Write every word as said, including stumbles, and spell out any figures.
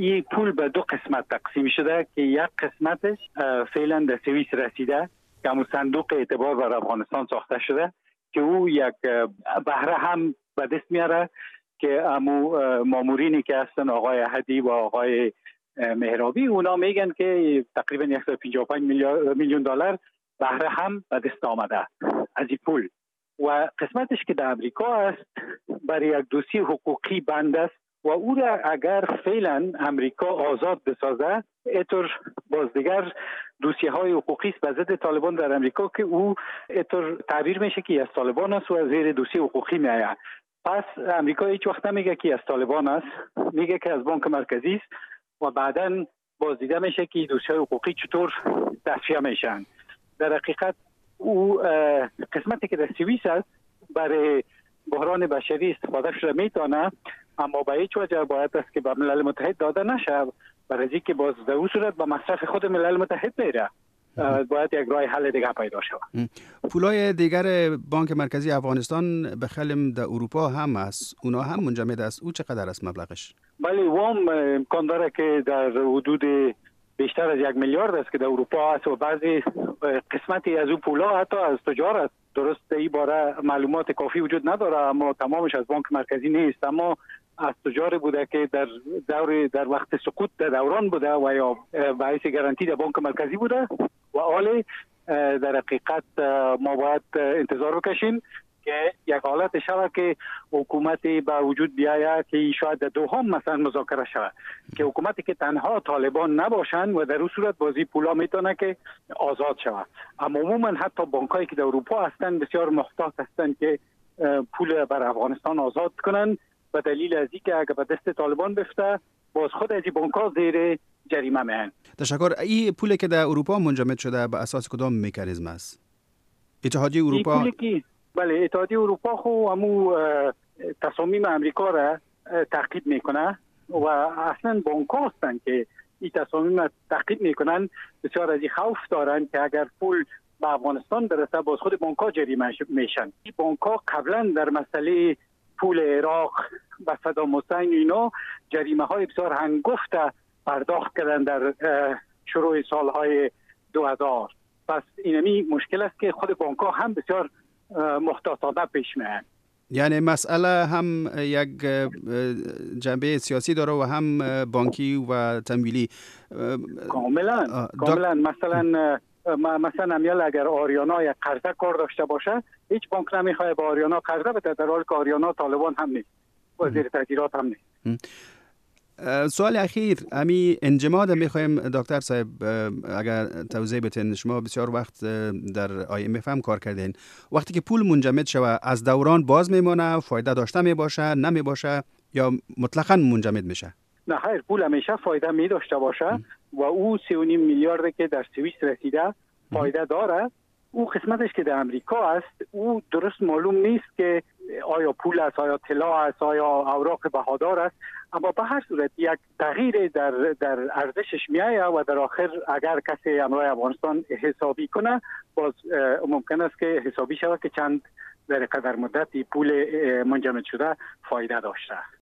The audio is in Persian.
این پول به دو قسمت تقسیم شده که یک قسمتش فعلا در سوئیس رسیده که همون صندوق اعتبار برای افغانستان ساخته شده که او یک بهره هم به دست میاره که امو مامورینی که هستن آقای احدی و آقای مهرابی اونا میگن که تقریبا صد و پنجاه و پنج میلیون دلار بهره هم به دست آمده از این پول. و قسمتش که در امریکا است برای یک دوسیه حقوقی بند است و او را اگر فعلا امریکا آزاد بسازه اینطور باز دیگر دوسیه های حقوقی است به ضد طالبان در امریکا که او اینطور تعبیر میشه که از طالبان است و زیر دوسیه حقوقی میآید. پس امریکا هیچ وقت نمیگه که از طالبان است، میگه که از بانک مرکزی است و بعداً باز دیده میشه که دوسیه حقوقی چطور تصفیه میشن. در حقیقت او قسمتی که در سوئیس است برای بحران بشری استفاده شده میتونه، اما به هیچ وجه باید است که به ملل متحد داده نشه، برای اینکه باز در اون صورت به مصرف خود ملل متحد میره. باید یک راه حل دیگه پیدا شود. پولای دیگر بانک مرکزی افغانستان به خلم در اروپا هم است، اونا هم منجمد است. او چقدر است مبلغش؟ بله، وام امکان داره که در حدود بیشتر از یک میلیارد است که در اروپا است و بعضی قسمتی از او پولا حتی از تجار است. درسته این باره معلومات کافی وجود نداره، اما تمامش از بانک مرکزی نیست، اما از تجار بوده که در دور در وقت سقوط در دوران بوده و یا باعث گارانتی در بانک مرکزی بوده و حالی در حقیقت ما باید انتظار بکشیم که یک حالت شود که حکومتی به وجود بیاید که شاید در دوحه مثلا مذاکره شود که حکومتی که تنها طالبان نباشند و در اون صورت بازی پولا میتونه که آزاد شود. اما عموما حتی بانکایی که در اروپا هستند بسیار محتاط هستند که پول بر افغانستان آزاد کنند به دلیل از اینکه اگر به دست طالبان بفته باز خود از این بانک‌ها زیر جریمه میان. تشکر. این پولی که در اروپا منجمد شده به اساس کدام مکانیزم است؟ اتحادیه اروپا؟ بله، اتحادیه اروپا خو همو تصامیم امریکا را تعقیب میکنه و اصلا بانک‌ها هستند که این تصامیم تعقیب میکنن. بسیار از این خوف دارن که اگر پول به افغانستان برسه باز خود بانک‌ها جریمه میشن. این بانک‌ها قبلا در مسئله پول عراق و صدام حسین اینا جریمه های بسیار هنگفت پرداخت کردن در شروع سالهای دو هزار. پس اینمی مشکل است که خود بانک ها هم بسیار محتاطانه پیش میان. یعنی مسئله هم یک جنبه سیاسی داره و هم بانکی و تمویلی. کاملا کاملا مثلا مثلا امیال اگر آریانا یک قرضه کار داشته باشه هیچ بانک نمیخواد با آریانا قرضه بده، در حالی که آریانا طالبان هم نیست، وزیر تجارت هم نیست. سوال اخیر، امی انجماد میخوایم دکتر صاحب اگر توضیح بتین. شما بسیار وقت در آی ام اف هم کار کردین. وقتی که پول منجمد شوه از دوران باز میمونه، فایده داشته میباشه نمی باشه یا مطلقاً منجمد میشه؟ نه خیر، پول همیشه فایده می داشته باشه و او سی و نیم میلیارد که در سوئیس رسیده فایده داره. او قسمتش که در امریکا است او درست معلوم نیست که آیا پول است، آیا طلا است، آیا اوراق بهادار است، اما به هر صورت یک تغییر در در ارزشش میآید و در آخر اگر کسی امروز افغانستان حسابی کنه باز ممکن است که حسابی شود که چند در قدر مدتی پول منجمد شده فایده داشته.